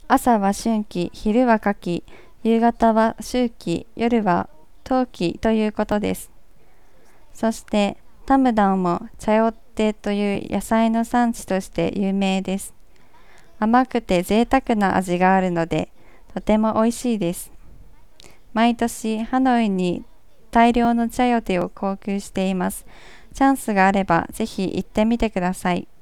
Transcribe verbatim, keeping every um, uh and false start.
朝は春季、昼は夏季、夕方は秋季、夜は冬季ということです。そして、タムダンもチャヨッテという野菜の産地として有名です。甘くて贅沢な味があるので、とても美味しいです。毎年ハノイに大量のチャヨテを航空しています。チャンスがあればぜひ行ってみてください。